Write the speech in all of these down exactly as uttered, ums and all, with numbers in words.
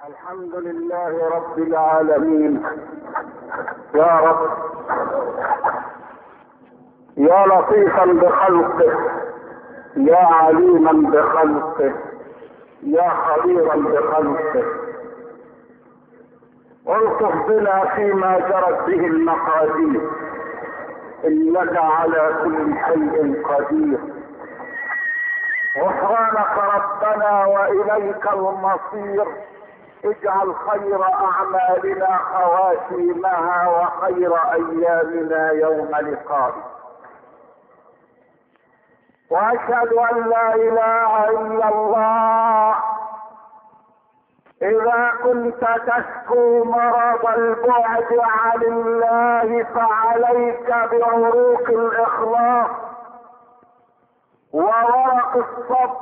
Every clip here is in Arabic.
الحمد لله رب العالمين. يا رب يا لطيفا بخلقه، يا عليما بخلقه، يا خبيرا بخلقه، الطف بنا فيما جرت به المقادير، انك على كل شيء قدير. غفرانك ربنا واليك المصير. اجعل خير اعمالنا خواتيمها وخير ايامنا يوم لقائك. واشهد ان لا اله الا الله. اذا كنت تشكو مرض البعد عن الله فعليك بعروق الاخلاص وورق الصبر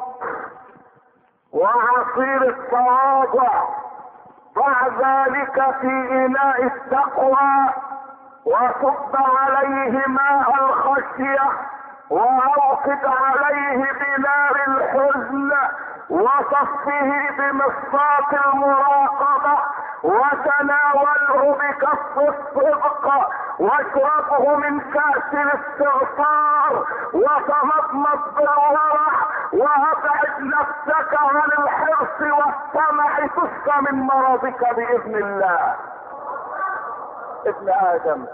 وعصير التواضع. ضع ذلك في اناء التقوى وصب عليه ماء الخشيه واوقد عليه بنار الحزن وصفه بمصفاة المراقبة وتناوله بكف الصدق واشربه من كأس الاستغفار وتمضمض بالورع وابعد نفسك عن الحرص والطمع تشفى من مرضك بإذن الله. ابن آدم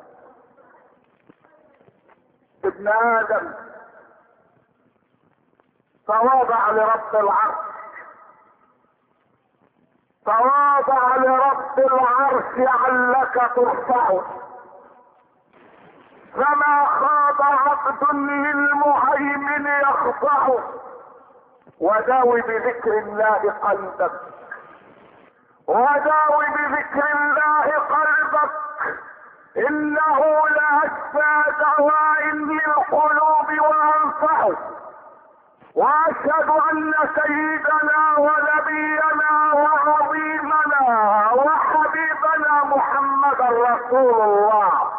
ابن آدم تواضع لرب العرش، تواضع لرب العرش علك ترفعه. فما خاض عبد للمهيمن يخضعه. وداوي بذكر الله قلبك، وداوي بذكر الله قلبك، انه لاشفى دواء للقلوب وانفعه. واشهد ان سيدنا ونبينا وعظيمنا وحبيبنا محمدا رسول الله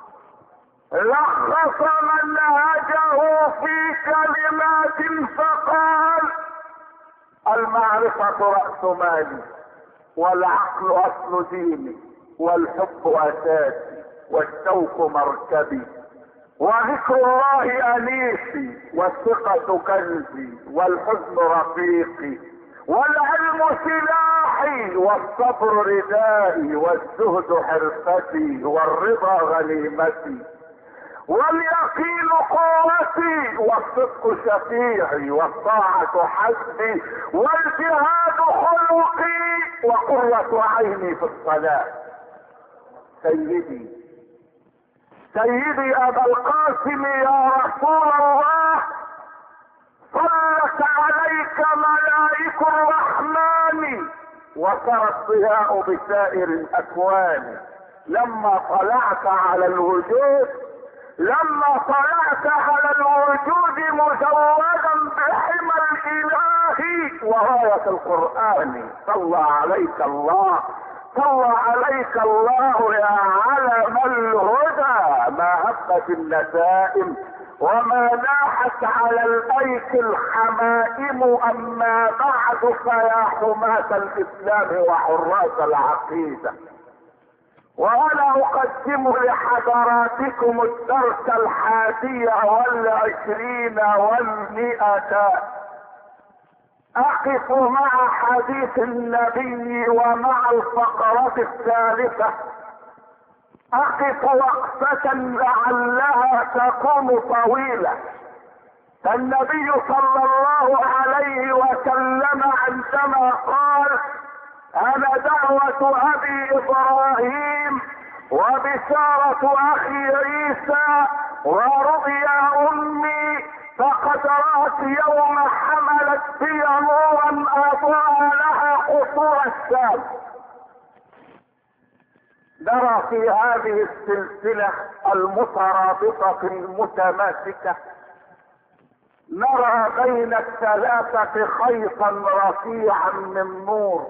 لخص منهجه في كلمات فقال: المعرفة رأس مالي، والعقل اصل ديني، والحب اساسي، والشوق مركبي، وذكر الله انيسي، والثقة كنزي، والحزن رفيقي، والعلم سلاحي، والصبر ردائي، والزهد حرفتي، والرضا غنيمتي، واليقين قوتي، والصدق شفيعي، والطاعة حسبي، والجهاد خلقي، وقرة عيني في الصلاة. سيدي سيدي ابا القاسم يا رسول الله، صلت عليك ملائك الرحمن وسرى الضياء بسائر الاكوان. لما طلعت على الوجود لما طلعت على الوجود مزودا بحمى الاله وراية القرآن. صلى عليك الله، صلى عليك الله يا علم الهدى. ما هبت النسائم وما لاحت على الايك الحمائم. اما بعد فيا حماة الاسلام وحراس العقيدة، وانا اقدم لحضراتكم الدرس الحادي والعشرين والمئة. اقف مع حديث النبي ومع الفقرة الثالثة. اقف وقفة لعلها تكون طويلة. النبي صلى الله عليه وسلم عندما قال: انا دعوة ابي ابراهيم وبشارة اخي عيسى ورؤيا امي، فقد رأت يوم حملت بي نورا اضاء لها قصور الشام. نرى في هذه السلسلة المترابطة المتماسكة، نرى بين الثلاثة خيطا رفيعا من نور،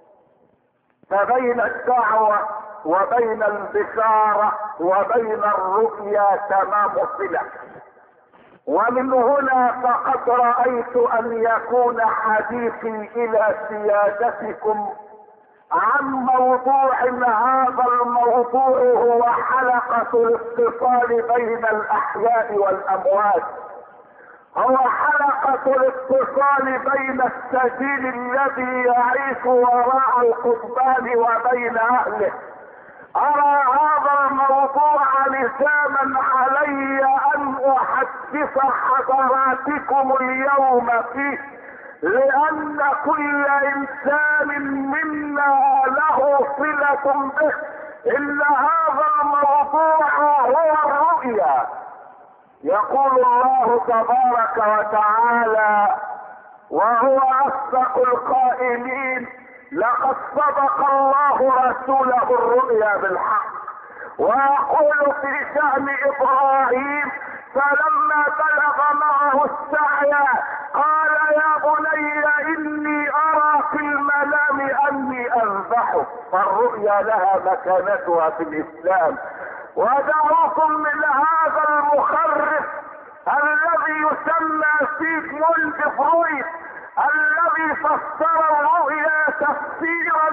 فبين الدعوة وبين البشارة وبين الرؤيا تمام صلة. ومن هنا فقد رأيت ان يكون حديثي الى سيادتكم عن موضوع. هذا الموضوع هو حلقة الاتصال بين الاحياء والاموات، هو حلقة الاتصال بين السجين الذي يعيش وراء القضبان وبين اهله. ارى هذا الموضوع لزاما علي ان احدث حضراتكم اليوم فيه، لان كل انسان منا له صلة به. ان هذا الموضوع هو الرؤيا. يقول الله تبارك وتعالى وهو اصدق القائلين: لقد صدق الله رسوله الرؤيا بالحق. ويقول في شأن ابراهيم: فلما بلغ معه السعي قال يا بني اني ارى في المنام اني اذبحك. فالرؤيا لها مكانتها في الاسلام. ودعوكم من هذا المخرف الذي يسمى سيغموند فرويد، الذي فسر الرؤيا تفسيرا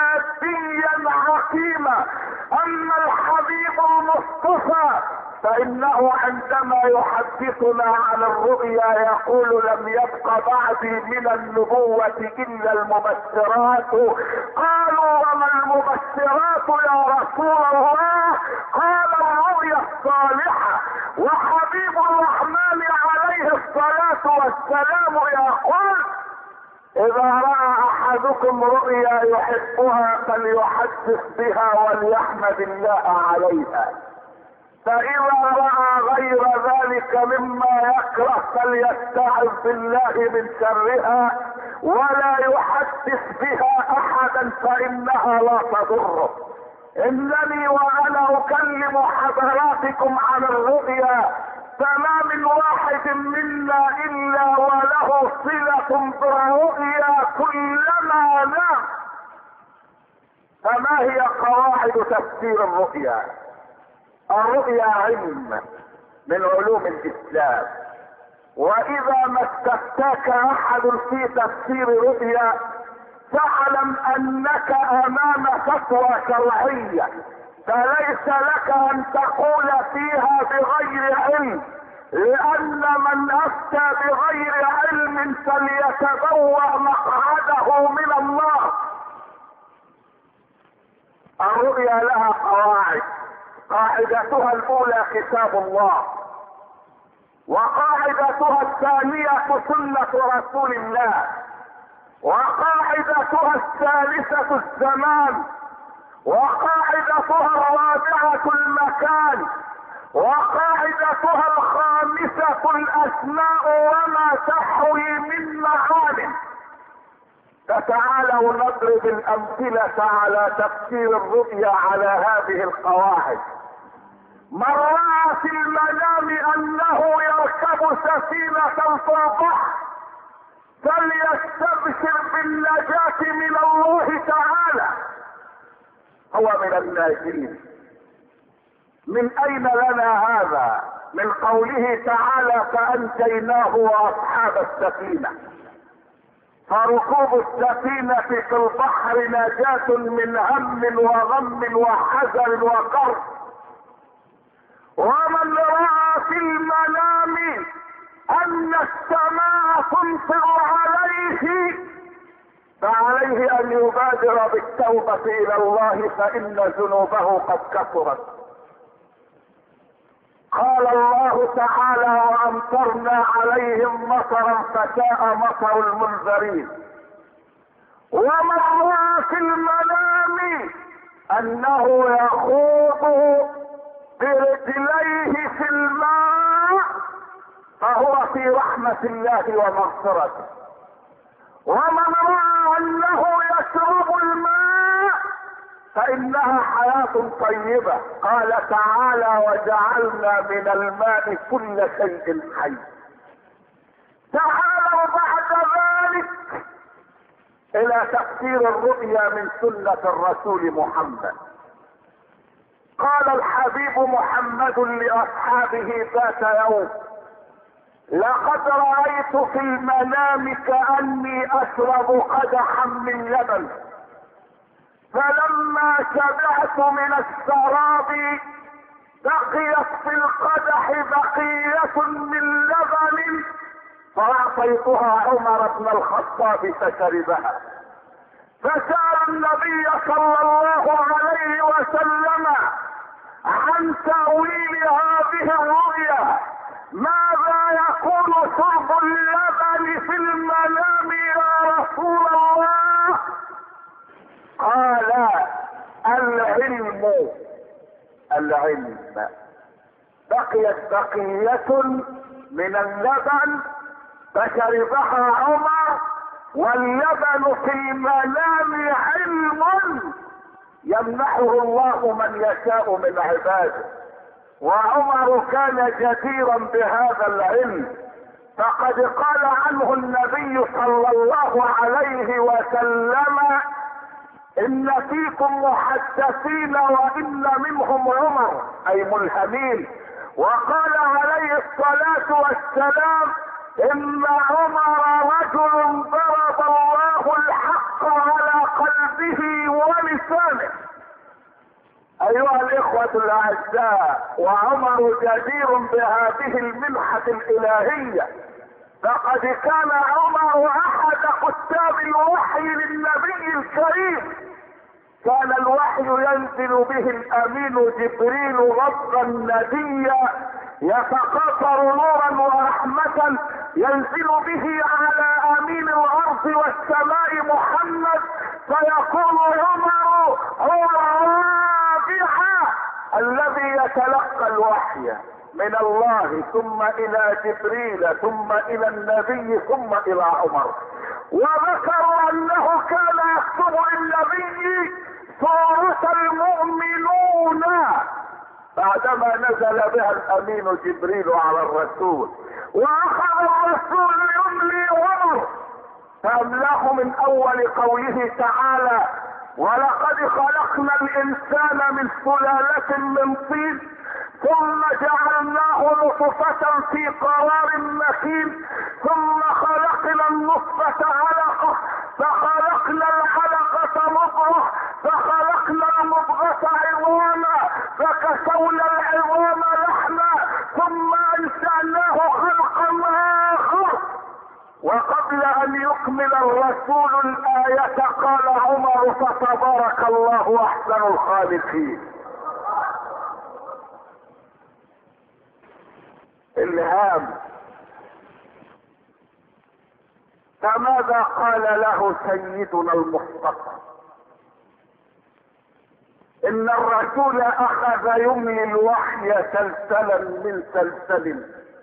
ماديا عقيما. اما الحبيب المصطفى فانه عندما يحدثنا عن الرؤيا يقول: لم يبق بعدي من النبوة الا المبشرات. قالوا: وما المبشرات يا رسول الله؟ قال: الرؤيا الصالحة. وحبيب الرحمن عليه الصلاة والسلام يقول: اذا رأى احدكم رؤيا يحبها فليحدث بها وليحمد الله عليها، فاذا رأى غير ذلك مما يكره فليستعذ بالله من شرها ولا يحدث بها احدا فانها لا تضره. انني وانا اكلم حضراتكم عن الرؤيا فما من واحد منا الا وله صلة بالرؤيا كلما نام. فما هي قواعد تفسير الرؤيا؟ الرؤيا علم من علوم الاسلام، واذا ما استفتاك احد في تفسير رؤيا فاعلم انك امام فتوى شرعية، فليس لك ان تقول فيها بغير علم، لان من افتى بغير علم فليتبوأ مقعده من النار. الرؤيا لها قواعد. قاعدتها الاولى كتاب الله، وقاعدتها الثانية سنة رسول الله، وقاعدتها الثالثة الزمان، وقاعدتها الرابعة المكان، وقاعدتها الخامسة الاسماء وما تحوي من معان. فتعالوا نضرب الامثلة على تفسير الرؤيا على هذه القواعد. من رأى في المنام انه يركب سفينة في البحر فليستبشر بالنجاة من الله تعالى، هو من الناجين. من اين لنا هذا؟ من قوله تعالى: فانجيناه واصحاب السفينة. فركوب السفينة في البحر نجاة من هم وغم وحزن وكرب. ومن رأى في المنام ان السماء تمطر عليه فعليه ان يبادر بالتوبة الى الله فان ذنوبه قد كثرت. قال الله تعالى: وامطرنا عليهم مطرا فساء مطر المنذرين. ومن رأى في المنام انه يخوض برجليه في الماء فهو في رحمة الله ومغفرته. ومن رأى انه يشرب الماء فانها حياة طيبة. قال تعالى: وجعلنا من الماء كل شيء حي. تعالوا بعد ذلك الى تفسير الرؤيا من سنة الرسول محمد. قال الحبيب محمد لاصحابه ذات يوم: لقد رأيت في المنام كأني اشرب قدحا من لبن، فلما شبعت من الشراب بقيت في القدح بقية من لبن فأعطيتها عمر بن الخطاب فشربها. فسأل النبي صلى الله عليه وسلم عن تأويل هذه الرؤيا، ماذا يكون شرب اللبن في المنام يا رسول الله؟ قال العلم العلم. بقيت بقية من اللبن فشربها عمر، واللبن في المنام علم يمنحه الله من يشاء من عباده، وعمر كان جديرا بهذا العلم، فقد قال عنه النبي صلى الله عليه وسلم ان فيكم محدثين وان منهم عمر، اي ملهمين. وقال عليه الصلاة والسلام ان عمر رجل ضرب الله الحق على قلبه ولسانه. ايها الاخوة الاعزاء، وعمر جدير بهذه المنحة الالهية، فقد كان عمر احد كتاب الوحي للنبي الكريم. كان الوحي ينزل به الامين جبريل ربا نديا يتقاطر نورا ورحمة، ينزل به على امين الارض والسماء محمد، فيقول عمر هو الرابع الذي يتلقى الوحي من الله ثم الى جبريل ثم الى النبي ثم الى عمر. وذكروا انه كان يكتب للنبي سورة المؤمنون بعدما نزل بها الامين جبريل على الرسول، واخذ الرسول يملي عمر فاملاه من اول قوله تعالى ولقد خلقنا الانسان من سلالة من طين ثم جعلناه نطفة في قرار مكين ثم خلقنا النطفة علقة فخلقنا العلقة مضغة فخلقنا المضغة عظاما فكسونا العظام لحما ثم انشأناه خلقا آخر. وقبل ان يكمل الرسول الآية قال عمر فتبارك الله احسن الخالقين. الهام. فماذا قال له سيدنا المصطفى؟ ان الرسول اخذ يملي الوحي سلسلا من سلسل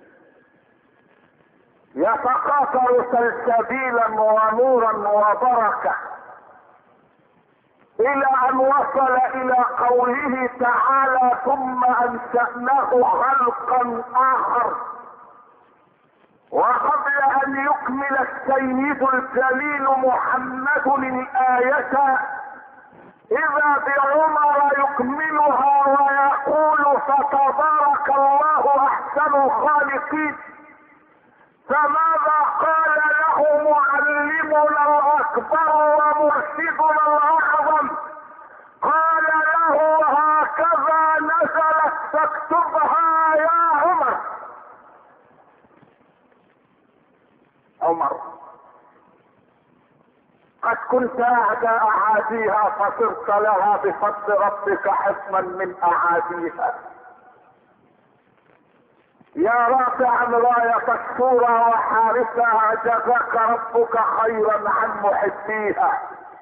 يتقاطر سلسبيلا ونورا وبركة الى ان وصل الى قوله تعالى ثم انشأناه خلقا اخر. وقبل ان يكمل السيد الجليل محمد الآية اذا بعمر يكملها ويقول فتبارك الله احسن الخالقين. فماذا قال له معلمنا الاكبر ومرشدنا الاعظم؟ قال له هكذا نزلت فاكتبها يا عمر. عمر قد كنت اعدى اعاديها فصرت لها بفضل ربك حصنا من اعاديها. يا رافعا راية الشورى وحارسها جزاك ربك خيرا عن محبيها.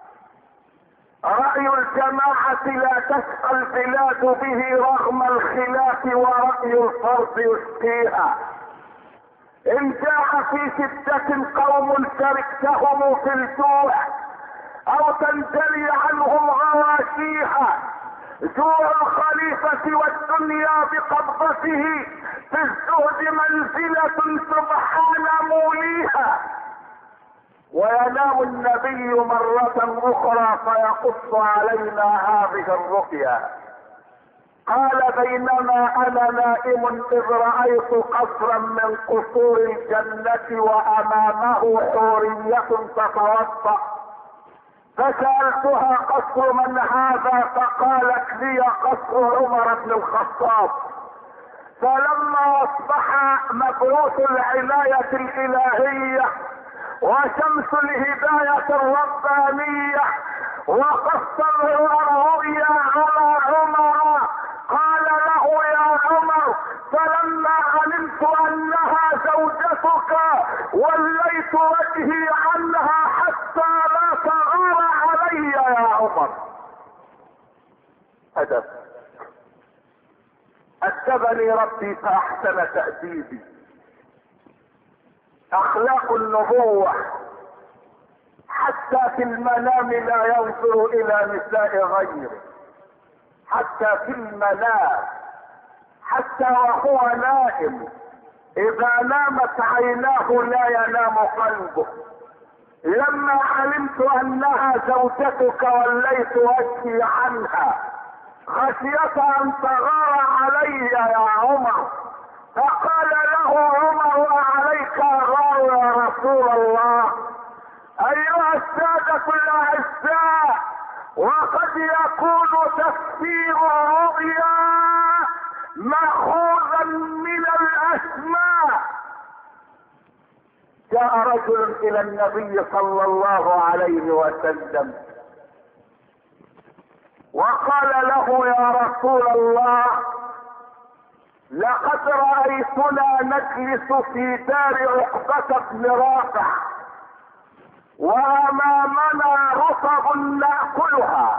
رأي الجماعة لا تشقى البلاد به رغم الخلاف ورأي الفرد يشقيها. ان جاء في شدة قوم شركتهم في الجوع او تنجلي عنهم غواشيها. جوع الخليفة والدنيا بقبضته في الزهد منزلة سبحان موليها. وينام النبي مرة اخرى فيقص علينا هذه الرؤيا. قال بينما انا نائم اذ رأيت قصرا من قصور الجنة وامامه حورية تتوضأ فسألتها قصر من هذا؟ فقالت لي قصر عمر بن الخطاب. فلما اصبح مبعوث العناية الالهية وشمس الهداية الربانية وقص الرؤيا على عمر، قال له يا عمر: فلما علمت انها زوجتك وليت وجهي عنها حتى لا تغار علي يا عمر. ادب. ادبني ربي فاحسن تأديبي. اخلاق النبوة حتى في المنام لا ينظر الى نساء غيره، حتى في المنام، حتى وهو نائم اذا نامت عيناه لا ينام قلبه. لما علمت انها زوجتك وليت وجهي عنها خشية ان تغار علي يا عمر. فقال له عمر: وعليك غار يا رسول الله؟ ايها السادة الاعزاء، وقد يكون تفسير الرؤيا ماخوذا من الاسماء. جاء رجل الى النبي صلى الله عليه وسلم وقال له: يا رسول الله، لقد رأيتنا نجلس في دار عقبة بن رافع وامامنا رطب ناكلها.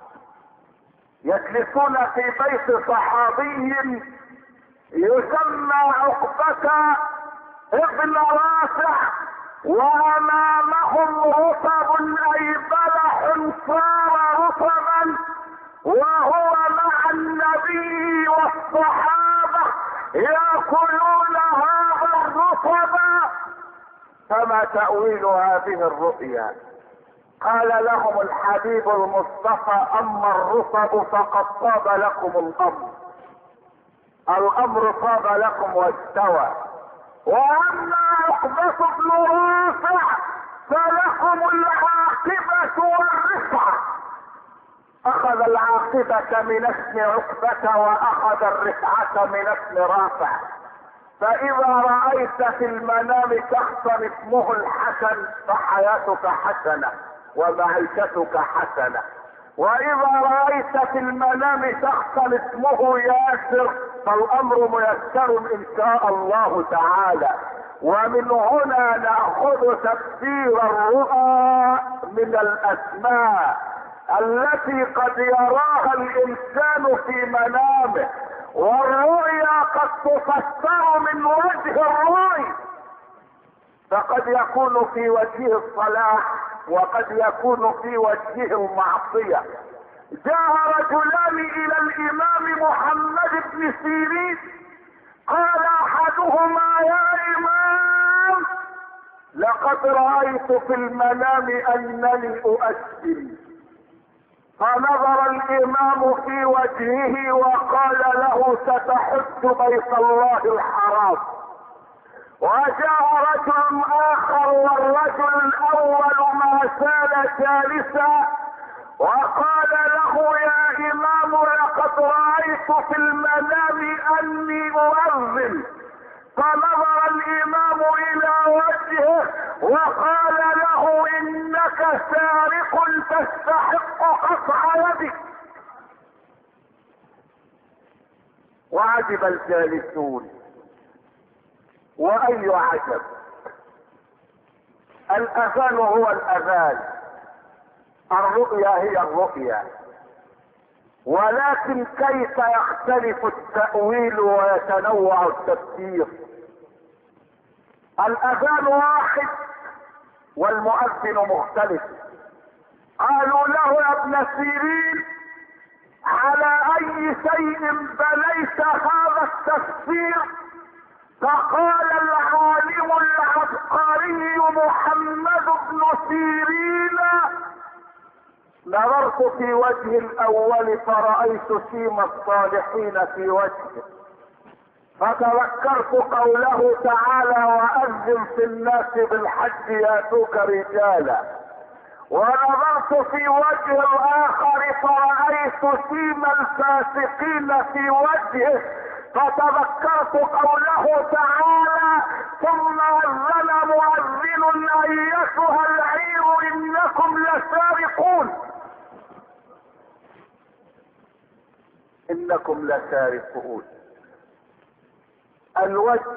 يجلسون في بيت صحابي يسمى عقبة ابن رافع وامامهم رطب اي بلح صار رطبا وهو مع النبي والصحابة يأكلون هذا الرطب. فما تأويل هذه الرؤيا؟ قال لهم الحبيب المصطفى: اما الرطب فقد طاب لكم الامر، الامر طاب لكم واستوى. واما عقبة بن رافع فلكم العاقبة والرفعة. اخذ العاقبة من اسم عقبة واخذ الرفعة من اسم رافع. فاذا رأيت في المنام شخصا اسمه الحسن فحياتك حسنة ومعيشتك حسنة، واذا رأيت في المنام شخصا اسمه ياسر فالامر ميسر ان شاء الله تعالى. ومن هنا نأخذ تفسير الرؤى من الاسماء التي قد يراها الانسان في منامه، والرؤيا قد تفسر من وجه الرؤي، فقد يكون في وجهه الصلاح وقد يكون في وجهه المعصية. جاء رجلان الى الامام محمد بن سيرين، قال احدهما: يا امام، لقد رأيت في المنام انني اؤذن. فنظر الامام في وجهه وقال له: ستحج بيت الله الحرام. وجاء رجل اخر والرجل الاول ما زال جالسا وقال له: يا امام، لقد رأيت في المنام اني اؤذن. فنظر الامام الى وجهه وقال له: انك سارق تستحق قطع يدك. وعجب الجالسون، واي عجب، الاذان هو الاذان، الرؤيا هي الرؤيا، ولكن كيف يختلف التأويل ويتنوع التفسير؟ الاذان واحد والمؤذن مختلف. قالوا له: يا ابن سيرين، على اي شيء بنيت هذا التفسير؟ فقال العالم العبقري محمد بن سيرين: نظرت في وجه الاول فرأيت سيم الصالحين في وجهه، فتذكرت قوله تعالى: وأذن في الناس بالحج ياتوك رجالا. ونظرت في وجه الاخر فرأيت سيم الفاسقين في وجهه، فتذكرت قوله تعالى: ثم اذن مؤذن ايتها العير انكم لسارقون. انكم لسارقون. الوجه،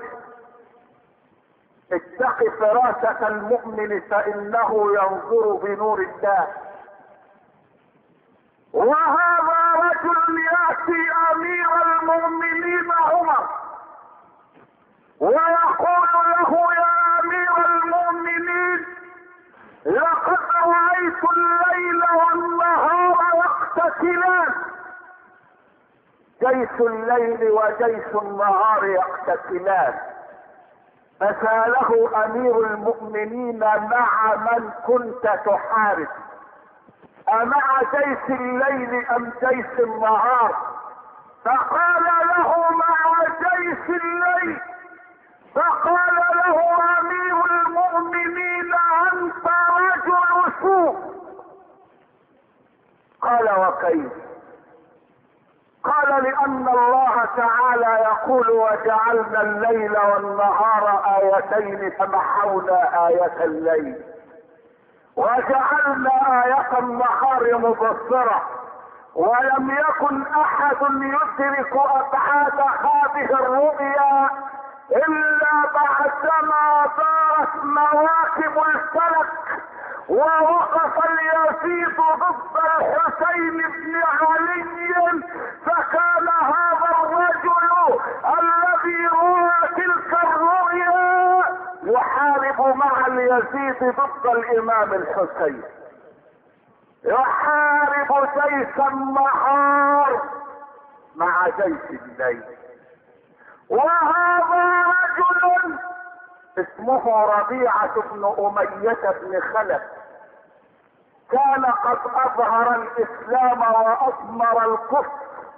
اتق فراسة المؤمن فانه ينظر بنور الله. وهذا رجل ياتي امير المؤمنين عمر ويقول له: يا امير المؤمنين، لقد رايت الليل والنهار يقتتلان، جيش الليل وجيش النهار يقتتلان. فسأله امير المؤمنين: مع من كنت تحارب؟ امع جيش الليل ام جيش النهار؟ فقال له: مع جيش الليل. فقال له امير المؤمنين: انت رجل سوء. قال: وكيف؟ قال: لان الله تعالى يقول: وجعلنا الليل والنهار ايتين فمحونا اية الليل وجعلنا آية النهار مبصرة. ولم يكن احد يدرك ابعاد هذه الرؤيا الا بعدما دارت مواكب الفلك ووقف اليزيد ضد الحسين بن علي، فكان هذا الرجل الذي رؤى تلك الرؤيا يحارب مع اليزيد ضد الامام الحسين، يحارب جيش النهار مع جيش الليل. وهذا رجل اسمه ربيعة بن أمية بن خلف، كان قد اظهر الاسلام واضمر الكفر،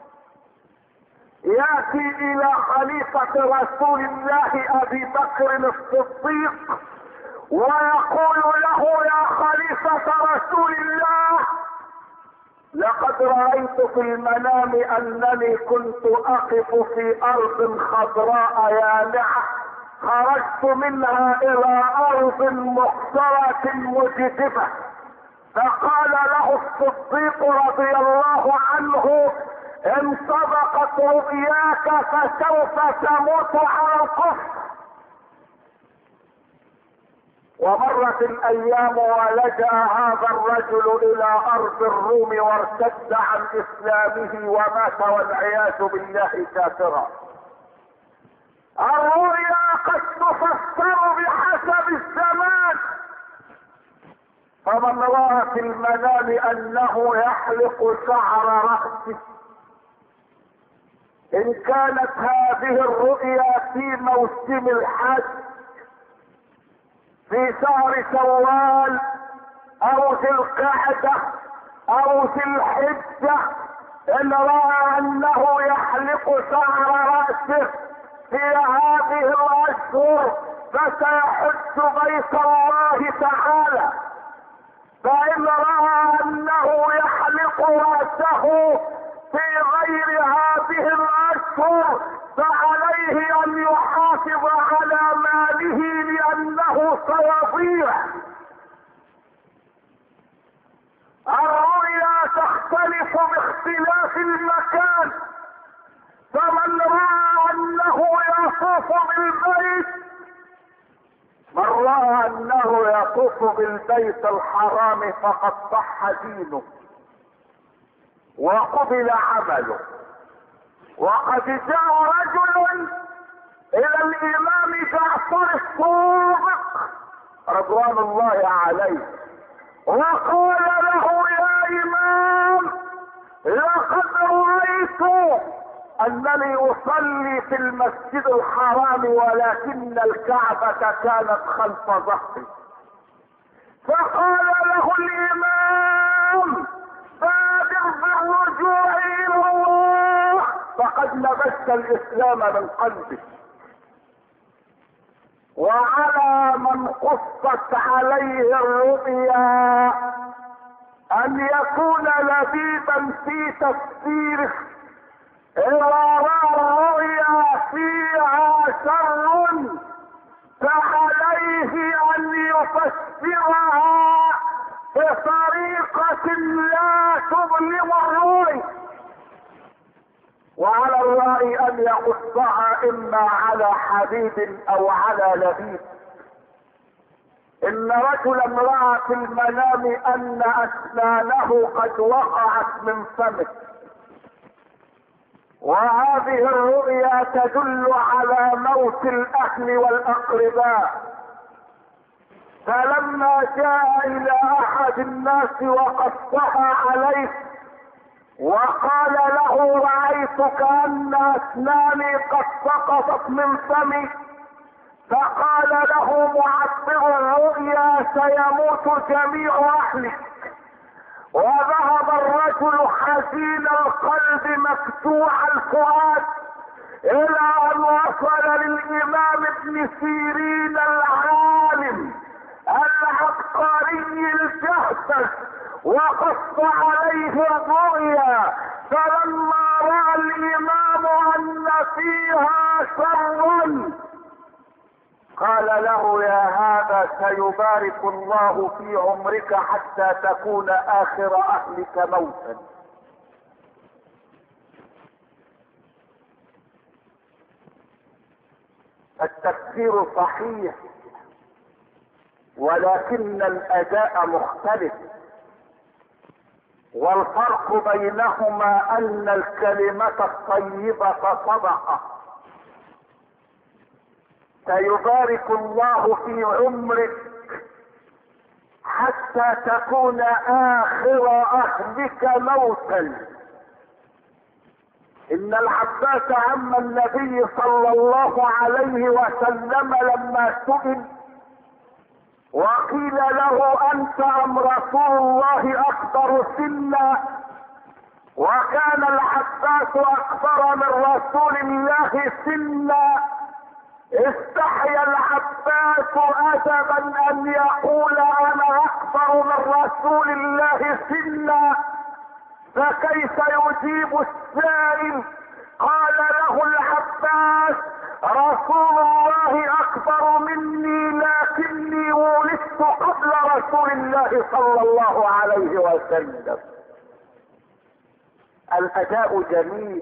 ياتي الى خليفة رسول الله ابي بكر الصديق ويقول له: يا خليفة رسول الله، لقد رأيت في المنام انني كنت اقف في ارض خضراء يانعة، خرجت منها الى ارض مخضرة مجدبة. فقال له الصديق رضي الله عنه: ان صدقت رؤياك فسوف تموت على الكفر. ومرت الايام ولجأ هذا الرجل الى ارض الروم وارتد عن اسلامه ومات والعياذ بالله كافرا. الرؤيا قد تفسر بحسب الزمان، فمن رأى في المنام انه يحلق شعر رأسه، ان كانت هذه الرؤيا في موسم الحج في شهر شوال او ذي القعدة او ذي الحجة، ان رأى انه يحلق شعر رأسه في هذه الاشهر فسيحج بيت الله تعالى. فإن رأى أنه يحلق رأسه في غير هذه الأشهر فعليه أن يحافظ على ماله لأنه سيضيع. الرؤيا تختلف باختلاف المكان، فمن رأى أنه يطوف بالبيت من رأى انه يطوف بالبيت الحرام فقد صح دينه وقبل عمله. وقد جاء رجل الى الامام جعفر الصادق رضوان الله عليه وقال له: يا امام، لقد رأيت انني اصلي في المسجد الحرام ولكن الكعبة كانت خلف ظهري. فقال له الامام: بادر بالرجوع الى الله فقد لبست الاسلام من قلبك. وعلى من قصت عليه الرؤيا ان يكون لبيبا في تفسيره. اذا راى الرؤيا فيها شر فعليه ان يفسرها بطريقة لا تظلم الرؤيا، وعلى الرأي ان يقصها اما على حبيب او على لبيب. ان رجلا رأى في المنام ان اسنانه قد وقعت من فمه، وهذه الرؤيا تدل على موت الاهل والاقرباء. فلما جاء الى احد الناس وقصها عليه وقال له رأيت كأن اسناني قد سقطت من فمي، فقال له معبر الرؤيا سيموت جميع اهلك. وذهب الرجل حزين القلب مفتوح الفؤاد الى ان وصل للامام ابن سيرين العالم العبقري الجهبذ وقص عليه الرؤيا. فلما راى الامام ان فيها شرا قال له يا هذا سيبارك الله في عمرك حتى تكون اخر اهلك موتا. التفسير صحيح ولكن الاداء مختلف، والفرق بينهما ان الكلمة الطيبة صدقة. سيبارك الله في عمرك حتى تكون اخر اهلك موتا. ان العباس عم النبي صلى الله عليه وسلم لما سئل وقيل له انت ام رسول الله اكبر سنا، وكان العباس اكبر من رسول الله سنا، استحيا العباس ادبا ان يقول انا اكبر من رسول الله سنا، فكيف يجيب السائل؟ قال له العباس رسول الله اكبر مني لكني ولدت قبل رسول الله صلى الله عليه وسلم. الاداء جميل،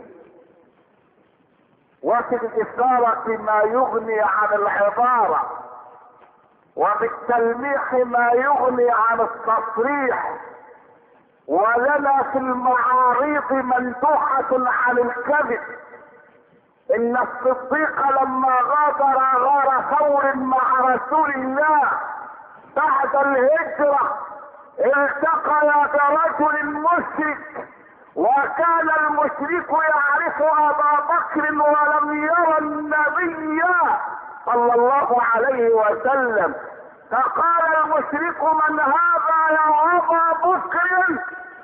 وفي الإثارة ما يغني عن العبارة، وبالتلميح ما يغني عن التصريح، ولنا في المعاريض مندوحة عن الكذب. ان الصديق لما غادر غار ثور مع رسول الله بعد الهجرة التقى برجل مشرك، وكان المشرك يعرف ابا بكر ولم يرى النبي صلى الله عليه وسلم، فقال المشرك من هذا يا ابا بكر؟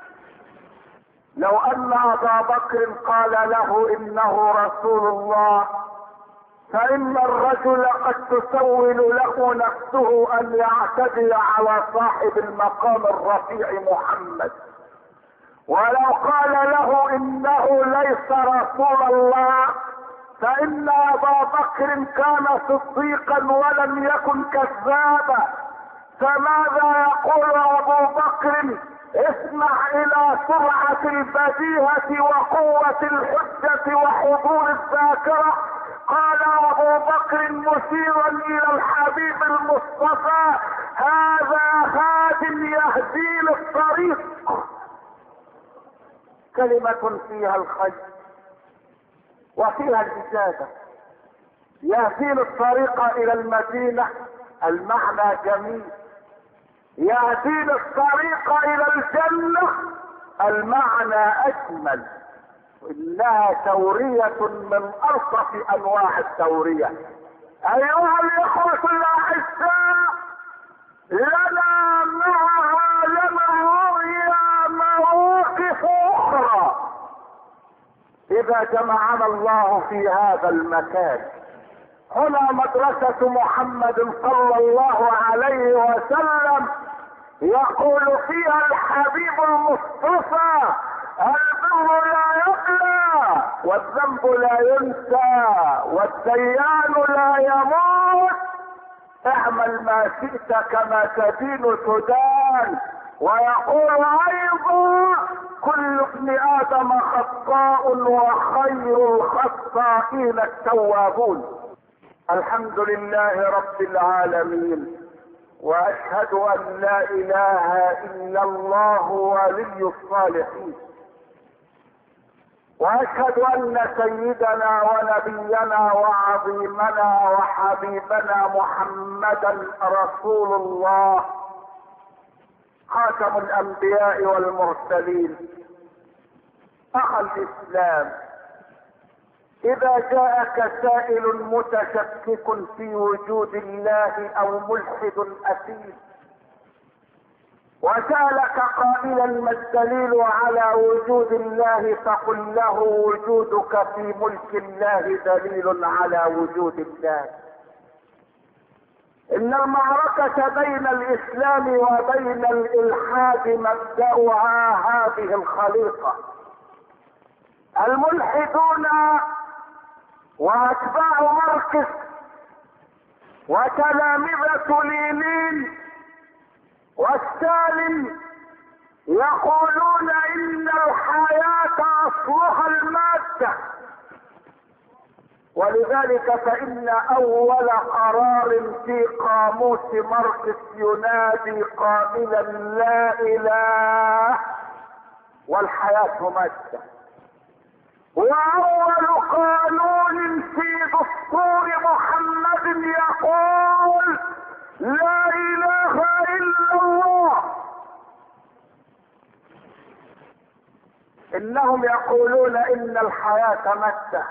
لو ان ابا بكر قال له انه رسول الله فان الرجل قد تسول له نفسه ان يعتدي على صاحب المقام الرفيع محمد، ولو قال له انه ليس رسول الله فان ابا بكر كان صديقا ولم يكن كذابا. فماذا يقول ابو بكر؟ اسمع الى سرعة البديهة وقوة الحجة وحضور الذاكرة. قال ابو بكر مشيرا الى الحبيب المصطفى هذا هاد يهدي للطريق. كلمة فيها الخير وفيها الإجابة، يهدي الطريق إلى المدينة، المعنى جميل. يهدي الطريق إلى الجنة، المعنى أجمل. إنها تورية من ألطف أنواع التورية. أيها الإخوة الأعزاء، لنا مع عالم الرؤيا مواقف أخرى إذا جمعنا الله في هذا المكان. هنا مدرسة محمد صلى الله عليه وسلم يقول فيها الحبيب المصطفى: البر لا يبلى والذنب لا ينسى والديان لا يموت، اعمل ما شئت كما تدين تدان. ويقول ايضا: كل ابن ادم خطاء وخير الخطائين التوابون. الحمد لله رب العالمين، واشهد ان لا اله الا الله ولي الصالحين، واشهد ان سيدنا ونبينا وعظيمنا وحبيبنا محمدا رسول الله، خاتم الانبياء والمرسلين. اخا الاسلام، اذا جاءك سائل متشكك في وجود الله او ملحد اثيم، وسألك قائلا: ما الدليل على وجود الله؟ فقل له: وجودك في ملك الله دليل على وجود الله. ان المعركة بين الاسلام وبين الالحاد مبدأها هذه الخليقة. الملحدون واتباع ماركس وتلامذة لينين وستالين يقولون ان الحياة اصلها المادة، ولذلك فان اول قرار في قاموس ماركس ينادي قائلا: لا اله والحياة مادة. واول قانون في دستور محمد يقول: لا اله الا الله. انهم يقولون ان الحياة مادة،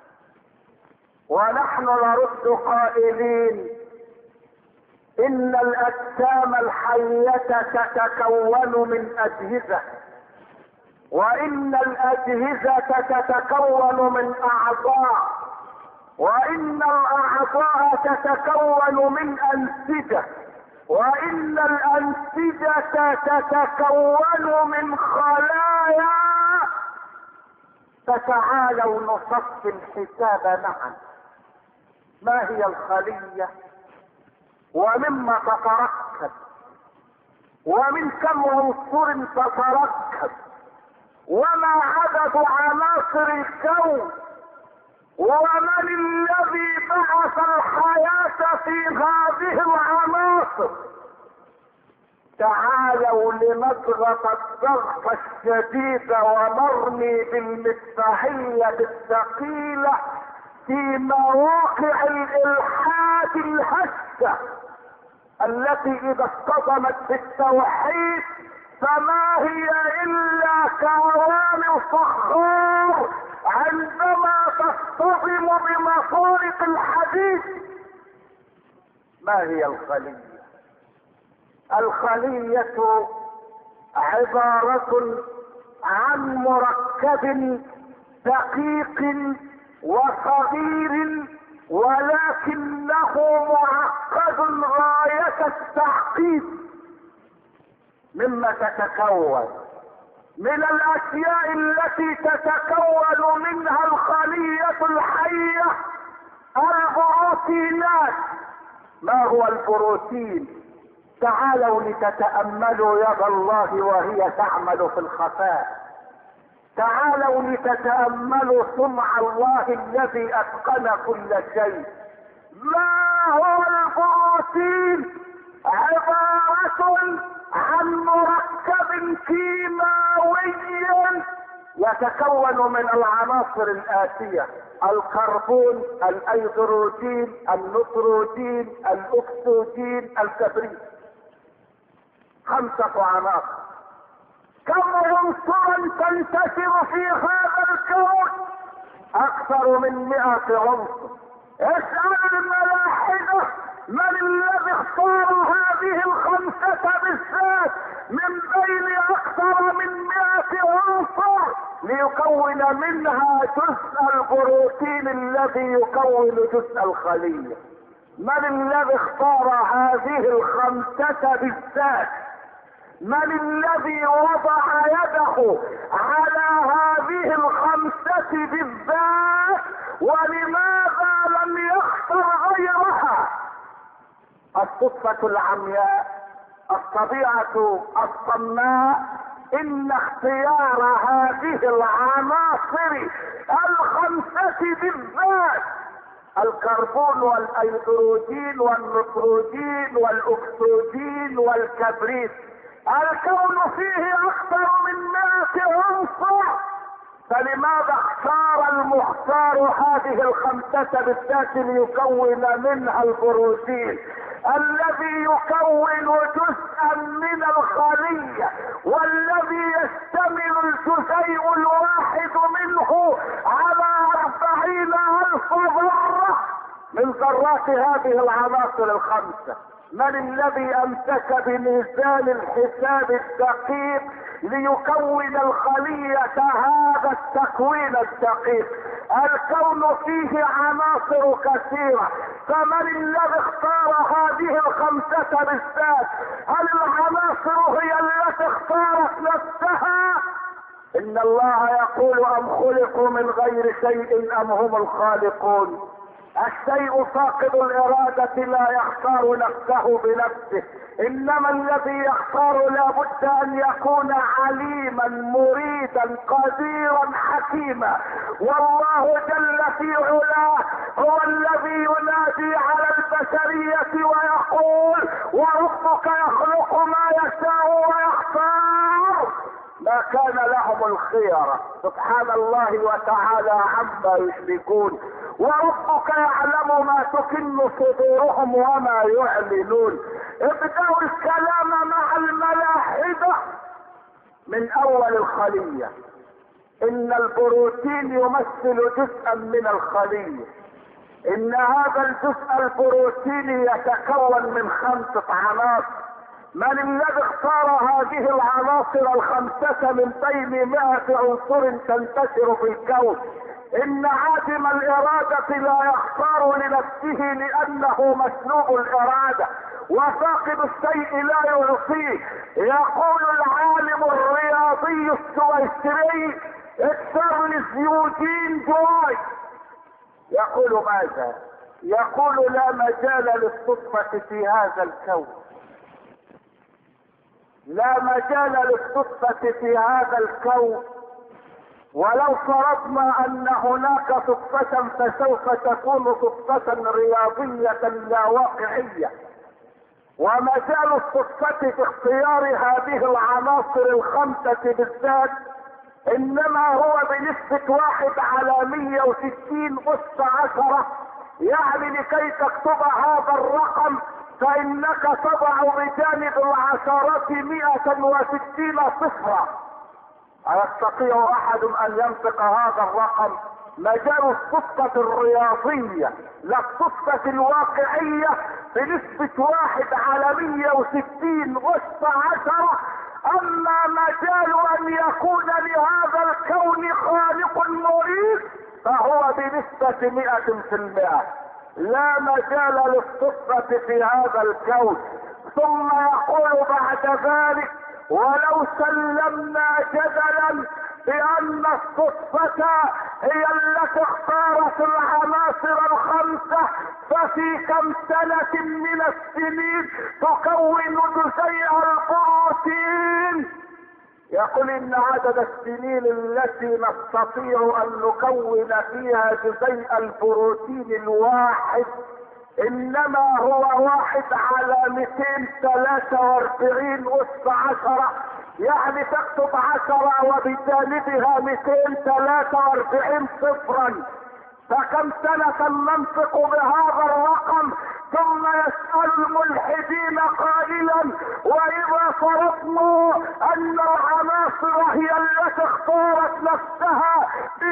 ونحن نرد قائلين: ان الاجسام الحية تتكون من اجهزة، وان الاجهزة تتكون من اعضاء، وان الاعضاء تتكون من انسجة، وان الانسجة تتكون من خلايا. فتعالوا نصفي الحساب معا. ما هي الخلية؟ ومما تتركب؟ ومن كم عنصر تتركب؟ وما عدد عناصر الكون؟ ومن الذي بعث الحياة في هذه العناصر؟ تعالوا لنضغط الضغط الشديد ونرمي بالمدفعية الثقيلة في مواقع الالحاد الهشة التي اذا اصطدمت بالتوحيد فما هي الا كوامل صخور عندما تصطدم بمفارق الحديد. ما هي الخلية؟ الخلية عبارة عن مركب دقيق وصغير ولكنه معقد غاية التعقيد. مما تتكون من الاشياء التي تتكون منها الخلية الحية البروتينات. ما هو البروتين؟ تعالوا لتتأملوا يد الله وهي تعمل في الخفاء. تعالوا لتتأملوا صنع الله الذي اتقن كل شيء. ما هو البروتين؟ عبارة عن مركب كيماوي يتكون من العناصر الآتية: الكربون، الايدروجين، النيتروجين، الاكسجين، الكبريت. خمسة عناصر. كم عنصرا تنتشر في هذا الكون؟ اكثر من مئة عنصر. اسأل الملاحدة من الذي اختار هذه الخمسة بالذات من بين اكثر من مئة عنصر ليكون منها جزء البروتين الذي يكون جزء الخلية؟ من الذي اختار هذه الخمسة بالذات؟ من الذي وضع يده على هذه الخمسة بالذات ولماذا لم يختر غيرها؟ الصدفة العمياء، الطبيعة الصماء، ان اختيار هذه العناصر الخمسة بالذات، الكربون والايدروجين والنيتروجين والاكسجين والكبريت، الكون فيه اكثر من مائة عنصر، فلماذا اختار المختار هذه الخمسة بالذات ليكون منها البروتين الذي يكون جزءا من الخلية والذي يشتمل الجزيء الواحد منه على أربعين ألف ذرة من ذرات هذه العناصر الخمسة؟ من الذي امسك بميزان الحساب الدقيق ليكون الخلية هذا التكوين الدقيق؟ الكون فيه عناصر كثيرة، فمن الذي اختار هذه الخمسة بالذات؟ هل العناصر هي التي اختارت نفسها؟ ان الله يقول ام خلقوا من غير شيء ام هم الخالقون. الشيء فاقد الارادة لا يختار نفسه بنفسه، انما الذي يختار لابد ان يكون عليما مريدا قديرا حكيما. والله جل في علاه هو الذي ينادي على البشرية ويقول وربك يخلق ما يشاء ويختار، ما كان لهم الخيرة سبحان الله وتعالى عما يشركون. وربك يعلم ما تكن صدورهم وما يعلنون. ابدأوا الكلام مع الملاحدة من اول الخلية. ان البروتين يمثل جزءا من الخلية، ان هذا الجزء البروتيني يتكون من خمسة عناصر. من الذي اختار هذه العناصر الخمسة من بين مائة عنصر تنتشر في الكون؟ ان عادم الارادة لا يختار لنفسه لانه مسلوب الارادة، وفاقد الشيء لا يعطيه. يقول العالم الرياضي السويسري تشارلز يوجين جوي، يقول ماذا؟ يقول لا مجال للصدفة في هذا الكون، لا مجال للصدفة في هذا الكون، ولو فرضنا ان هناك صدفة فسوف تكون صدفة رياضية لا واقعية. ومجال الصدفة في اختيار هذه العناصر الخمسة بالذات انما هو بنسبة واحد على مية وستين اس عشرة. يعني لكي تكتب هذا الرقم فانك تضع بجانب العشرات مئة وستين صفرا. أيستطيع احد ان ينطق هذا الرقم؟ مجال الصدفة الرياضية لا الصدفة الواقعية بنسبة واحد على مية وستين اس عشرة. اما مجال ان يكون لهذا الكون خالق مريد فهو بنسبة مئة في المئة. لا مجال للصدفة في هذا الكون. ثم يقول بعد ذلك ولو سلمنا جدلا بان الصدفة هي التي اختارت العناصر الخمسة ففي كم سنة من السنين تكون جزيء البروتين؟ يقول ان عدد السنين التي نستطيع ان نكون فيها جزيء البروتين الواحد انما هو واحد على مئتين وثلاثة واربعين اس عشرة. يعني تكتب عشرة وبجانبها مئتين وثلاثة واربعين صفرا. فكم سنة ننطق بهذا الرقم؟ ثم يسأل الملحدين قائلا واذا فرضنا ان العناصر هي التي اختارت نفسها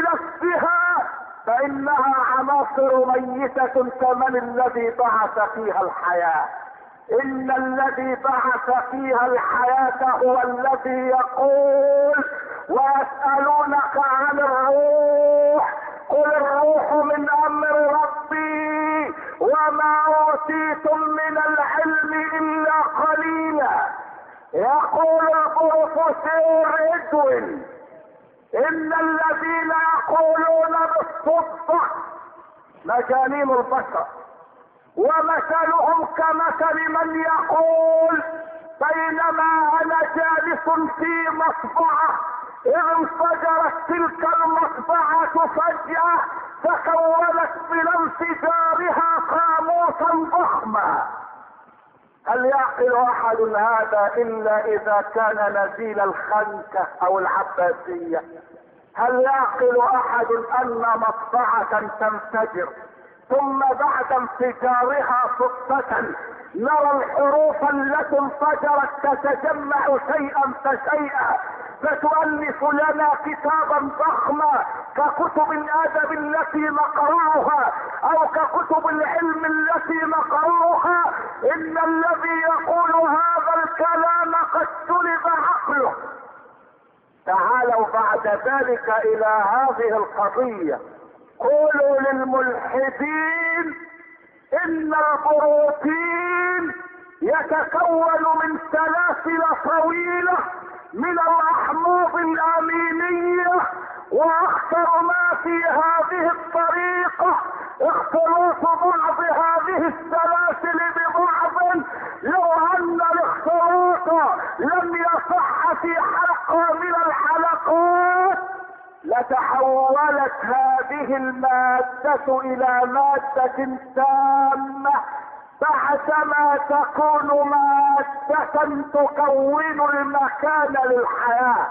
بنفسها فانها عناصر ميتة كمن الذي بعث فيها الحياة. ان الذي بعث فيها الحياة هو الذي يقول ويسألونك عن الروح قل الروح من امر ربي وما اوتيتم من العلم الا قليلا. يقول البروفيسور ادوين ان الذين يقولون بالصدفة مجانين البشر، ومثلهم كمثل من يقول بينما انا جالس في مصبعة اذ انفجرت تلك المصبعة فجأة تكونت بلا انفجارها قاموسا ضخما. هل يعقل احد هذا الا اذا كان نزيل الخنكة او العباسية؟ هل يعقل احد ان مصبعة تنفجر ثم بعد انفجارها صدفة نرى الحروف التي انفجرت تتجمع شيئا فشيئا فتؤلف لنا كتابا ضخما ككتب الادب التي نقرأها او ككتب العلم التي نقرأها؟ ان الذي يقول هذا الكلام قد سلب عقله. تعالوا بعد ذلك الى هذه القضية. قولوا للملحدين ان البروتين يتكون من سلاسل طويلة من الاحماض الامينية، واخطر ما في هذه الطريقة اختلاط بعض هذه السلاسل ببعض. لو ان الاختلاط لم يصح في حلقة من الحلقات لتحولت هذه المادة الى مادة تامة بعدما تكون مادة تكون المكان للحياة.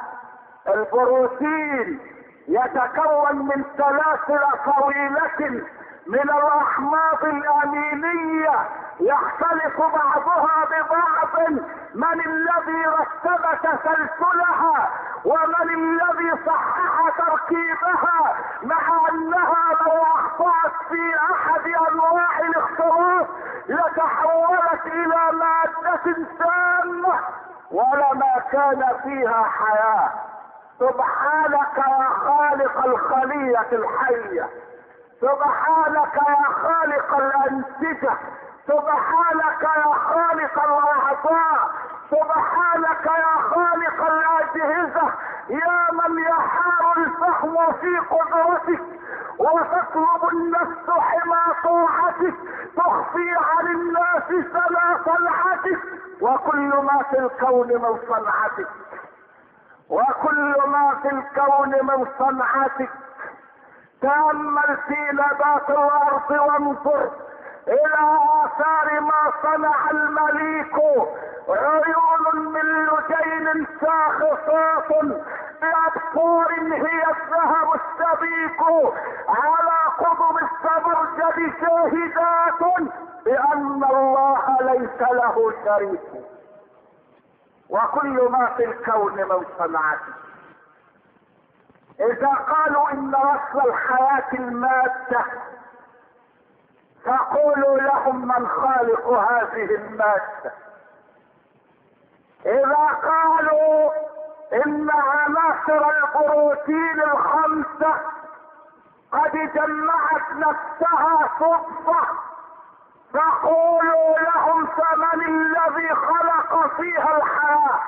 البروتين يتكون من سلاسل طويلة من الاحماض الامينية يختلط بعضها ببعض. من الذي رتب تسلسلها ومن الذي صحح تركيبها، مع انها لو اخطأت في احد انواع الاختلاط لتحولت الى مادة سامة ولما كان فيها حياة. سبحانك يا خالق الخلية الحية، سبحانك يا خالق الانسجة، سبحانك يا خالق الاعضاء، سبحانك يا خالق الاجهزة، يا من يحار الفهم في قدرتك وتطلب النفس حمى طاعتك، تخفي عن الناس سلا صنعتك، وكل ما في الكون من صنعتك، وكل ما في الكون من صنعتك. تأمل في نبات الارض وانظر الى اثار ما صنع المليك. عيون من لجين ساخطات بابصار هي الذهب السبيك، على قضب الزبرجد شاهدات بان الله ليس له شريك، وكل ما في الكون من صنعته. اذا قالوا ان اصل الحياة المادة فقولوا لهم من خالق هذه المادة. اذا قالوا ان عناصر البروتين الخمسة قد جمعت نفسها صدفة فقولوا لهم فمن الذي خلق فيها الحياة؟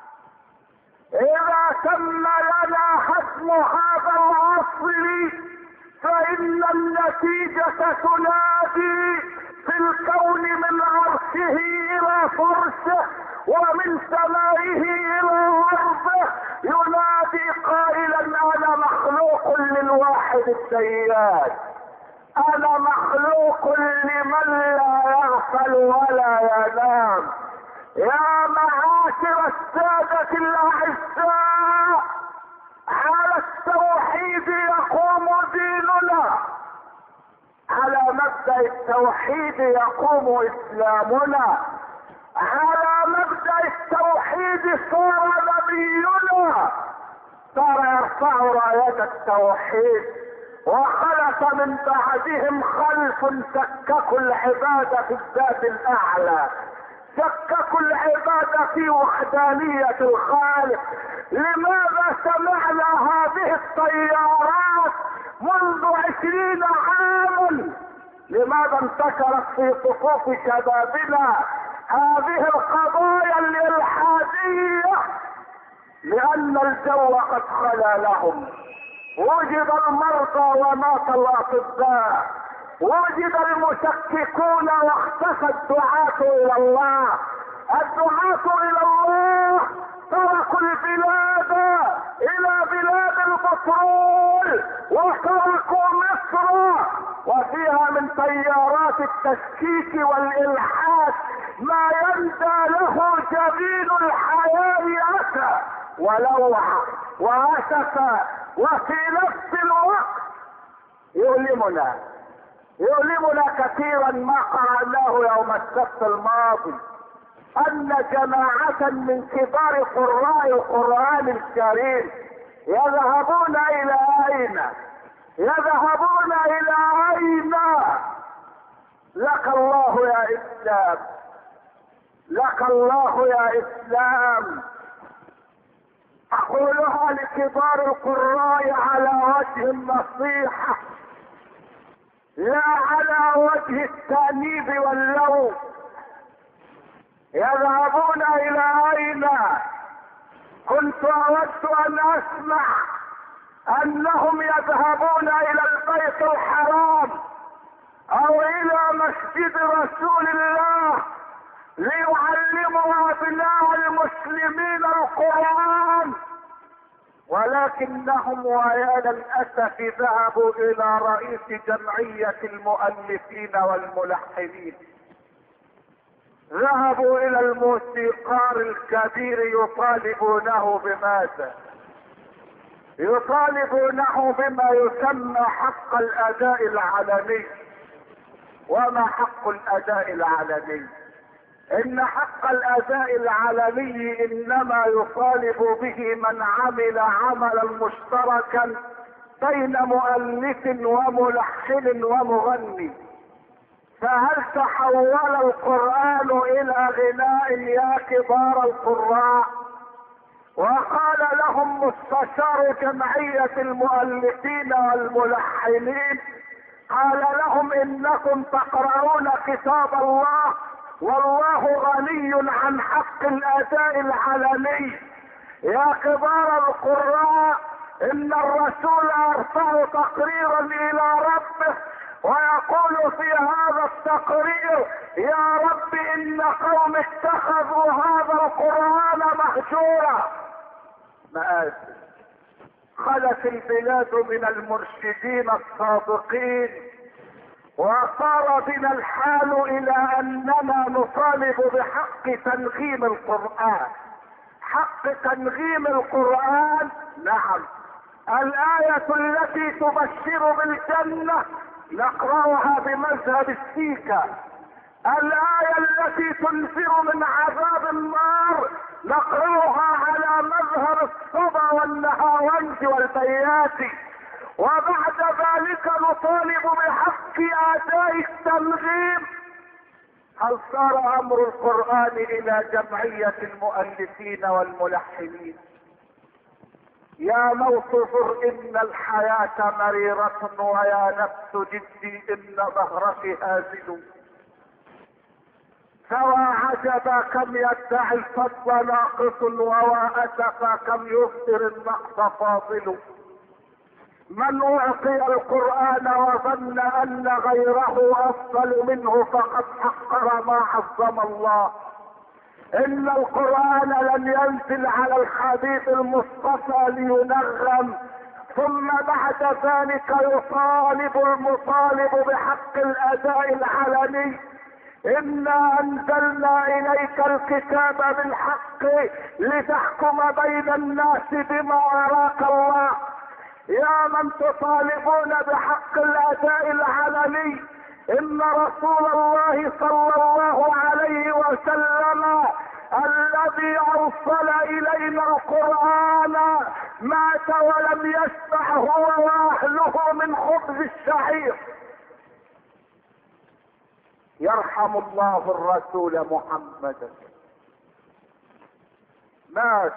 اذا تم لنا هدم هذا الاصل فان النتيجة تنادي في الكون من عرشه الى فرشه ومن سمائه الى ارضه، ينادي قائلا انا مخلوق للواحد الديان، انا مخلوق لمن لا يغفل ولا ينام. يا معاشر السادة الاعزاء، على التوحيد يقوم ديننا، على مبدأ التوحيد يقوم اسلامنا، على مبدأ التوحيد صار نبينا، صار يرفع راية التوحيد، وخلف من بعدهم خلف سككوا العبادة في الذات الاعلى، شككوا العبادة في وحدانية الخالق. لماذا سمعنا هذه الطيارات منذ عشرين عاما؟ لماذا انتشرت في صفوف شبابنا هذه القضايا الالحادية لان الجو قد خلا لهم. وجد المرضى ومات الاطباء، وجد المشككون واختفى الدعاة الى الله. الدعاة الى الله تركوا البلاد الى بلاد البترول وتركوا مصر، وفيها من تيارات التشكيك والالحاد ما يندى له جبين الحياة اسى ولوعة واسفا، وفي نفس الوقت يؤلمنا يؤلمنا كثيرا ما قرأناه يوم السبت الماضي ان جماعة من كبار قراء القرآن الكريم يذهبون الى اين يذهبون الى اين لك الله يا اسلام، لك الله يا اسلام. اقولها لكبار القراء على وجه النصيحة لا على وجه التأنيب واللوم. يذهبون الى اين؟ كنت اود ان اسمع انهم يذهبون الى البيت الحرام او الى مسجد رسول الله ليعلموا ابناء المسلمين القرآن، ولكنهم ويا للاسف ذهبوا الى رئيس جمعية المؤلفين والملحنين، ذهبوا الى الموسيقار الكبير يطالبونه بماذا؟ يطالبونه بما يسمى حق الاداء العلني. وما حق الاداء العلني؟ ان حق الاداء العلني انما يطالب به من عمل عملا مشتركا بين مؤلف وملحن ومغني. فهل تحول القرآن الى غناء يا كبار القراء؟ وقال لهم مستشار جمعية المؤلفين والملحنين، قال لهم انكم تقرؤون كتاب الله والله غني عن حق الاداء العلني. يا كبار القراء، ان الرسول ارسل تقريرا الى ربه ويقول في هذا التقرير: يا رب ان قوم اتخذوا هذا القرآن مهجورا. مآسف. خلت البلاد من المرشدين الصادقين، وصار بنا الحال الى اننا نطالب بحق تنغيم القرآن. حق تنغيم القرآن، نعم. الآية التي تبشر بالجنة نقرأها بمذهب السيكا، الآية التي تنذر من عذاب النار نقرأها على مذهب الصبا والنهاوند والبياتي، وبعد ذلك نطالب بحق أداء التنغيم. هل صار أمر القرآن إلى جمعية المؤلفين والملحنين؟ يا موت زر إن الحياة مريرة، ويا نفس جدي إن ظهرك هازل. فوا عجبا كم يدعي الفضل ناقص، ووا أسفا كم يصدر النقص فاضل. من أعطي القرآن وظن أن غيره أفضل منه فقد حقر ما عظم الله. إن القرآن لم ينزل على الحبيب المصطفى لينغم، ثم بعد ذلك يطالب المطالب بحق الأداء العلني. إنا أنزلنا إليك الكتاب بالحق لتحكم بين الناس بما أراك الله. يا من تطالبون بحق الأداء العلني، إن رسول الله صلى الله عليه وسلم الذي أوصل إلينا القرآن مات ولم يشبع هو وأهله من خبز الشعير. يرحم الله الرسول محمدا، مات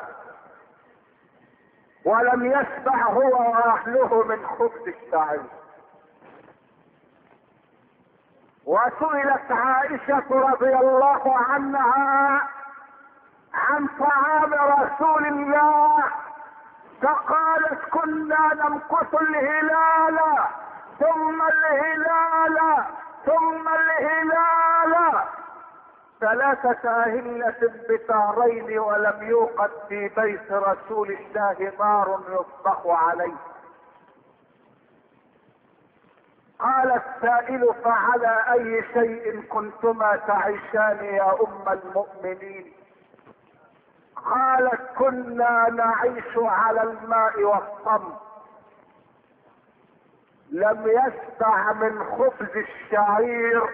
ولم يشبع هو واهله من خبز الشعير. وسئلت عائشة رضي الله عنها عن طعام رسول الله فقالت كنا نمكث الهلال ثم الهلال ثم الهلال ثلاثة أهلة بشهرين ولم يوقد في بيت رسول الله نار يطبخ عليه. قال السائل فعلى أي شيء كنتما تعيشان يا أم المؤمنين؟ قالت كنا نعيش على الماء والطمر، لم يشبع من خبز الشعير،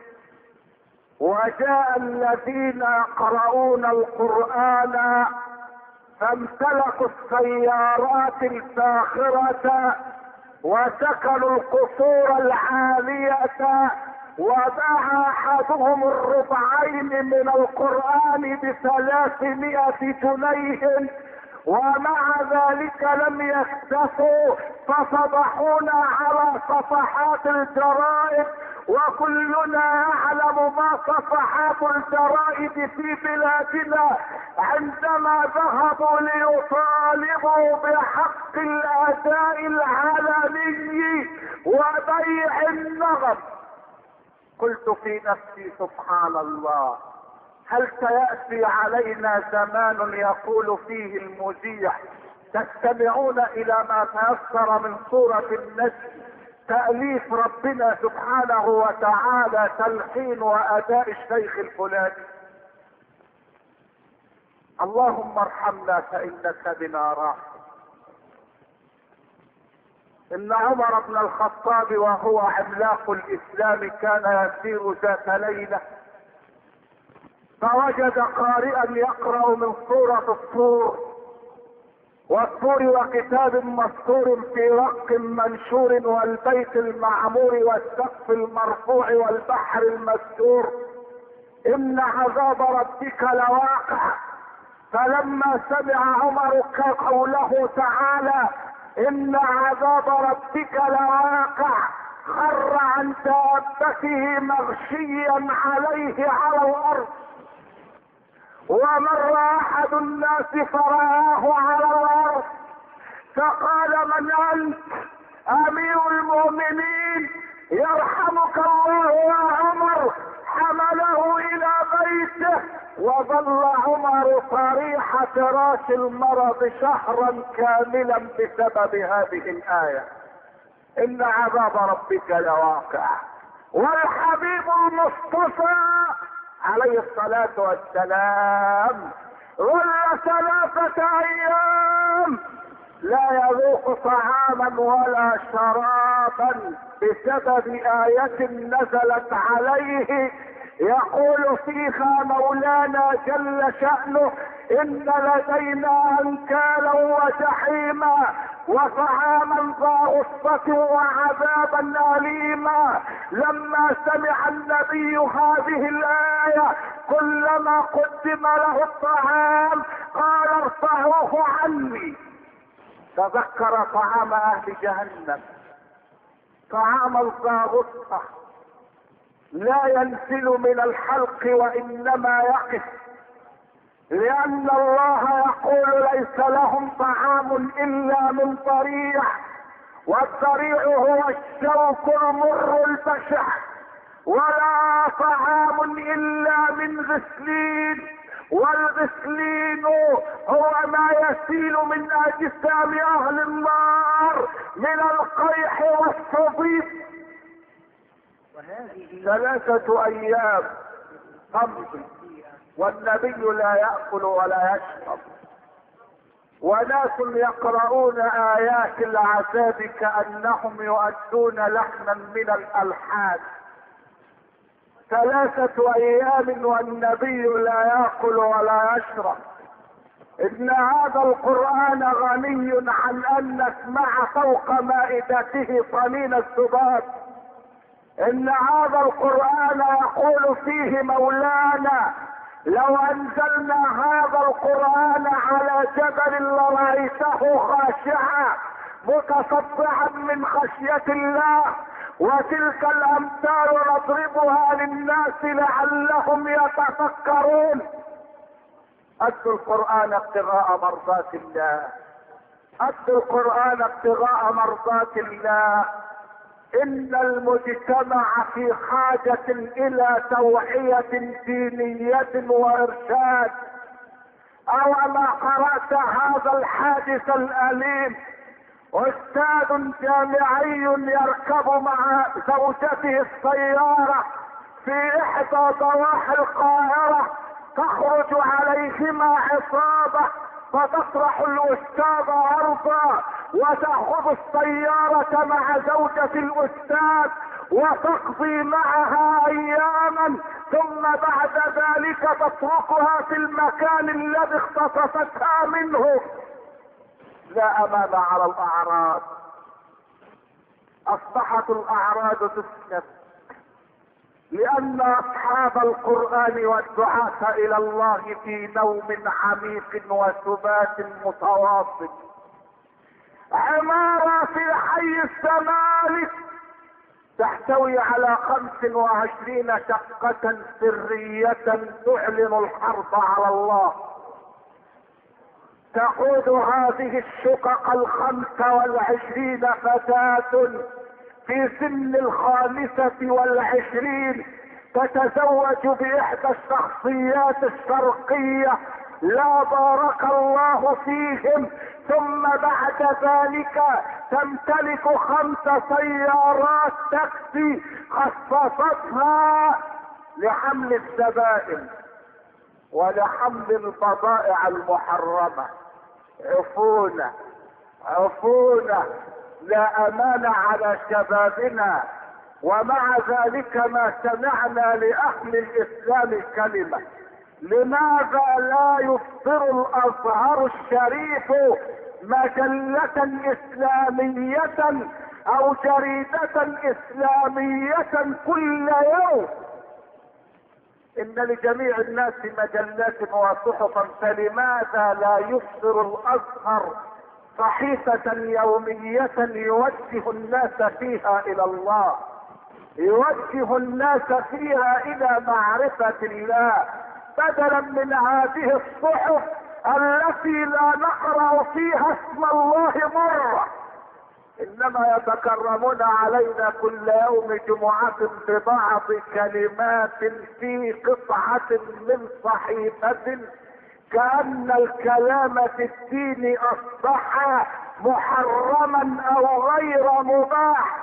وجاء الذين يقرؤون القرآن فامتلكوا السيارات الفاخرة وسكنوا القصور العالية وباع احدهم الربعين من القرآن بثلاثمائة جنيه، ومع ذلك لم يكتفوا ففضحونا على صفحات الجرائد، وكلنا يعلم ما صفحات الجرائد في بلادنا عندما ذهبوا ليطالبوا بحق الاداء العلني وبيع النغم. قلت في نفسي سبحان الله، هل سيأتي علينا زمان يقول فيه المذيع تستمعون الى ما تيسر من سورة النجم تأليف ربنا سبحانه وتعالى تلحين واداء الشيخ الفلاني؟ اللهم ارحمنا فانك بنا راحم. ان عمر بن الخطاب وهو عملاق الاسلام كان يسير ذات ليلة فوجد قارئا يقرأ من سورة الطور، والطور وكتاب مسطور في رق منشور والبيت المعمور والسقف المرفوع والبحر المسجور، ان عذاب ربك لواقع. فلما سمع عمر قوله تعالى ان عذاب ربك لواقع خر عن دابته مغشيا عليه على الارض، ومر احد الناس فرآه على الارض فقال من انت؟ امير المؤمنين يرحمك الله يا عمر. حمله الى بيته وظل عمر صريح فراش المرض شهرا كاملا بسبب هذه الآية ان عذاب ربك لواقع. والحبيب المصطفى عليه الصلاة والسلام ظل ثلاثة ايام لا يذوق طعاما ولا شرابا بسبب آية نزلت عليه يقول فيها مولانا جل شأنه ان لدينا انكالا وجحيما وطعاما ذا غصة وعذابا أليما. لما سمع النبي هذه الآية كلما قدم له الطعام قال ارفعوه عني. تذكر طعام اهل جهنم، طعام ذا غصة لا ينزل من الحلق وانما يقف، لان الله يقول ليس لهم طعام الا من ضريع، والضريع هو الشوك المر البشع، ولا طعام الا من غسلين، والغسلين هو ما يسيل من اجسام اهل النار من القيح والصديد. ثلاثة ايام قمض والنبي لا يأكل ولا يشرب، وناس يقرؤون آيات العذاب كأنهم يؤدون لحنا من الألحان. ثلاثة ايام والنبي لا يأكل ولا يشرب. ان هذا القرآن غني عن ان نسمع فوق مائدته طنين الذباب. ان هذا القرآن يقول فيه مولانا لو انزلنا هذا القرآن على جبل لرأيته خاشعا متصدعا من خشية الله، وتلك الامثال نضربها للناس لعلهم يتفكرون. اتلوا القرآن ابتغاء مرضات الله، اتلوا القرآن ابتغاء مرضات الله. ان المجتمع في حاجة الى توعية دينية وارشاد. اوما قرأت هذا الحادث الاليم؟ استاذ جامعي يركب مع زوجته السيارة في احدى ضواحي القاهرة، تخرج عليهما عصابة فتطرح الاستاذ ارضا وتأخذ السيارة مع زوجة الاستاذ وتقضي معها اياما، ثم بعد ذلك تتركها في المكان الذي اختطفتها منه. لا امان على الاعراض. اصبحت الاعراض تسلب لان اصحاب القرآن والدعاة الى الله في نوم عميق وسبات متواصل. عمارة في حي الزمالك تحتوي على خمس وعشرين شقة سرية تعلن الحرب على الله. تقود هذه الشقق الخمس والعشرين فتاة في سن الخامسة والعشرين تتزوج بإحدى الشخصيات الشرقية لا بارك الله فيهم، ثم بعد ذلك تمتلك خمس سيارات تاكسي خصصتها لحمل الزبائن ولحمل البضائع المحرمة. عفونة عفونة، لا امان على شبابنا. ومع ذلك ما سمعنا لاهل الاسلام كلمة: لماذا لا يصدر الازهر الشريف مجلة اسلامية او جريدة اسلامية كل يوم؟ ان لجميع الناس مجلات وصحفا، فلماذا لا يصدر الازهر صحيفة يومية يوجه الناس فيها الى الله، يوجه الناس فيها الى معرفة الله، بدلا من هذه الصحف التي لا نقرأ فيها اسم الله مرة، انما يتكرمون علينا كل يوم جمعة ببعض كلمات في قطعة من صحيفة، كأن الكلام في الدين اصبح محرما او غير مباح.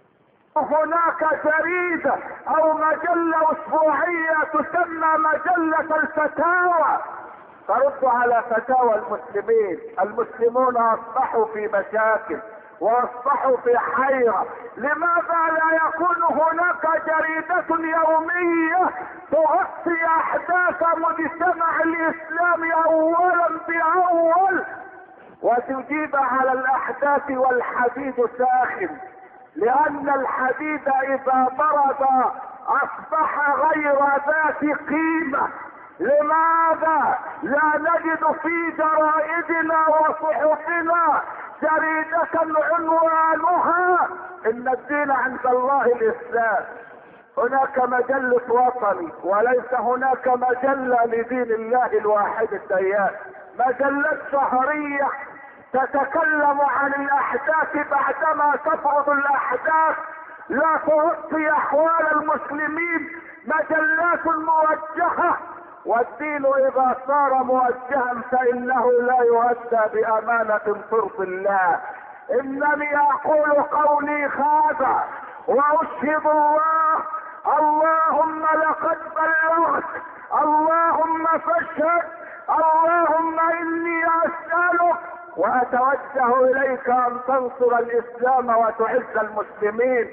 هناك جريدة او مجلة اسبوعية تسمى مجلة الفتاوى ترد على فتاوى المسلمين. المسلمون اصبحوا في مشاكل واصبحوا في حيرة. لماذا لا يكون هناك جريدة يومية تغطي احداث مجتمع الاسلام اولا باول وتجيب على الاحداث؟ والحديد ساخن، لان الحديد اذا برد اصبح غير ذات قيمة. لماذا لا نجد في جرائدنا وصحفنا جريدة عنوانها ان الدين عند الله الاسلام؟ هناك مجلة وطني وليس هناك مجلة لدين الله الواحد الديان. مجلة شهرية تتكلم عن الاحداث بعدما تفرض الاحداث، لا تغطي احوال المسلمين. مجلات موجهة، والدين اذا صار موجها فانه لا يؤدى بامانة ترضي الله. انني اقول قولي هذا واشهد الله، اللهم لقد بلغت، اللهم فاشهد، اللهم اني اسألك واتوجه اليك ان تنصر الاسلام وتعز المسلمين.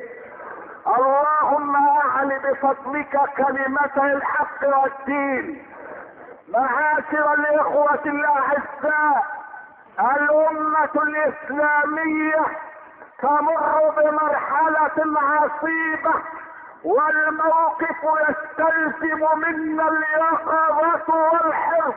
اللهم اعل بفضلك كلمة الحق والدين. معاشر الاخوة الاعزاء، الامة الاسلامية تمر بمرحلة عصيبة، والموقف يستلزم منا اليقظة والحرص.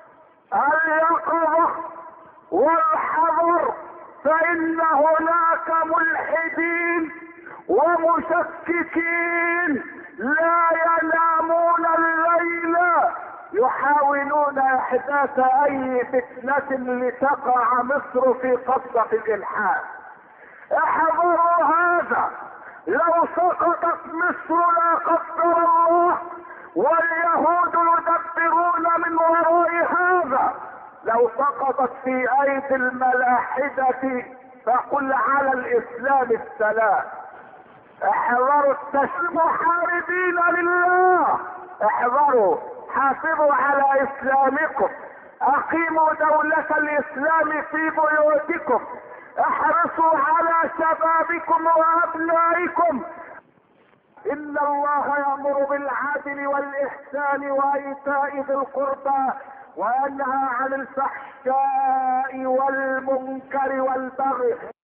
اليقظة والحذر، فان هناك ملحدين ومشككين لا ينامون الليل يحاولون احداث اي فتنة لتقع مصر في قبضة الالحاد. احذروا هذا، لو سقطت مصر لا قدر الله واليهود يدبرون من وراء هذا، لو سقطت في ايدي الملاحدة فقل على الاسلام السلام. احذروا التشريع محاربين لله، احذروا، حافظوا على اسلامكم، اقيموا دولة الاسلام في بيوتكم، احرصوا على شبابكم وابنائكم. ان الله يأمر بالعدل والاحسان وايتاء ذي القربى وينهى عن الفحشاء والمنكر والبغي